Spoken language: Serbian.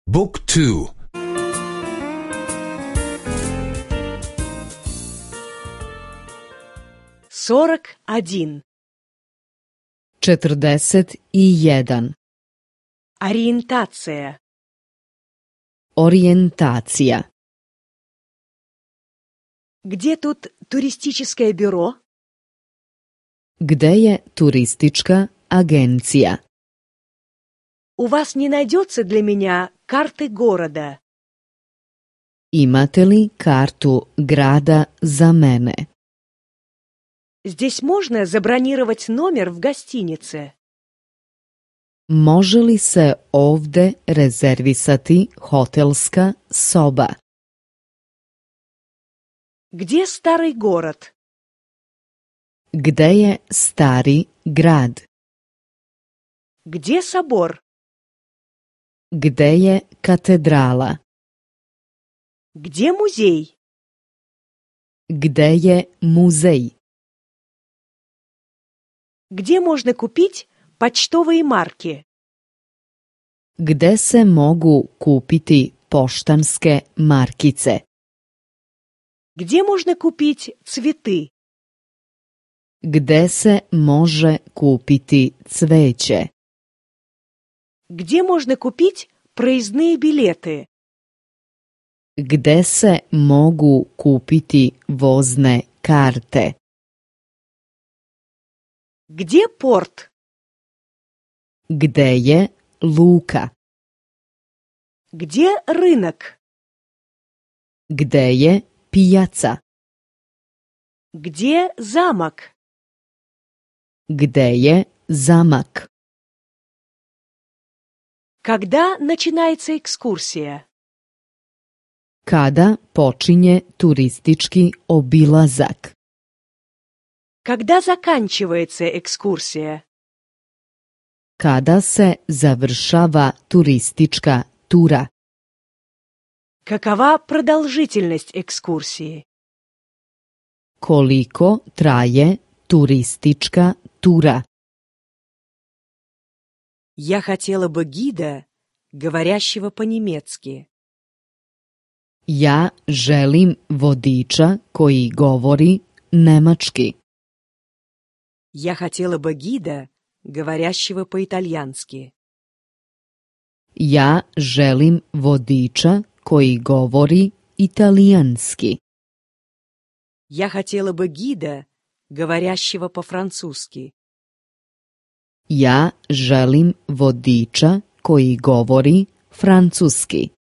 Book 2. 41. 41. Ориентация. Orijentacija. Где тут туристическое бюро? Gde je turistička agencija? У вас не найдется для меня карты города? Imate li kartu grada za mene? Здесь можно забронировать номер в гостинице? Može li se ovde rezervisati hotelska soba? Где старый город? Gde je stari grad? Где собор? Gde je katedrala? Где музей? Gde je muzej? Где можно купить почтовые марки? Gde se mogu kupiti poštanske markice? Где можно купить цветы? Gde se može kupiti cveće? Где можно купить проездные билеты? Gde se mogu kupiti vozne karte? Где порт? Gde je luka? Где рынок? Gde je pijaca? Где замок? Gde je zamak? Когда начинается экскурсия? Kada počinje turistički obilazak? Когда заканчивается экскурсия? Kada se završava turistička tura? Какова продолжительность экскурсии? Koliko traje turistička tura? Я хотела бы гида, говорящего по-немецки. Ja želim vodiča koji govori nemački. Я хотела бы гида, говорящего по-итальянски. Ja želim vodiča koji govori italijanski. Я хотела бы гида, говорящего по-французски. Ja želim vodiča koji govori francuski.